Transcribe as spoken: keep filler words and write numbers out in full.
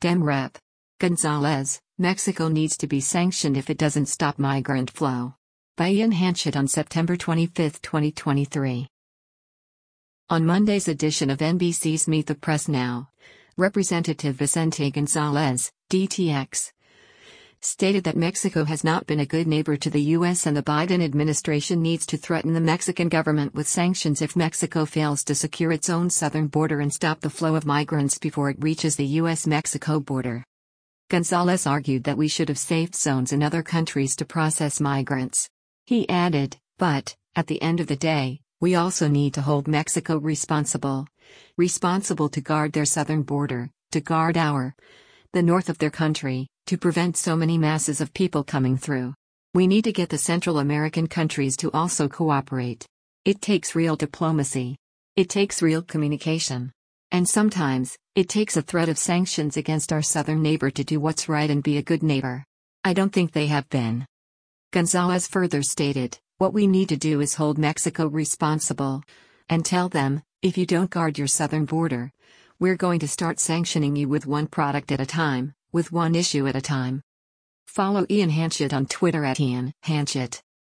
Dem Rep. Gonzalez, Mexico needs to be sanctioned if it doesn't stop migrant flow. By Ian Hanchett on September twenty-fifth, twenty twenty-three. On Monday's edition of N B C's Meet the Press Now, Representative Vicente Gonzalez, D T X, stated that Mexico has not been a good neighbor to the U S and the Biden administration needs to threaten the Mexican government with sanctions if Mexico fails to secure its own southern border and stop the flow of migrants before it reaches the U S Mexico border. Gonzalez argued that we should have safe zones in other countries to process migrants. He added, but, at the end of the day, we also need to hold Mexico responsible. Responsible to guard their southern border, to guard our, the north of their country, to prevent so many masses of people coming through. We need to get the Central American countries to also cooperate. It takes real diplomacy. It takes real communication. And sometimes, it takes a threat of sanctions against our southern neighbor to do what's right and be a good neighbor. I don't think they have been. Gonzalez further stated, what we need to do is hold Mexico responsible. And tell them, if you don't guard your southern border, we're going to start sanctioning you with one product at a time, with one issue at a time. Follow Ian Hanchett on Twitter at Ian Hanchett.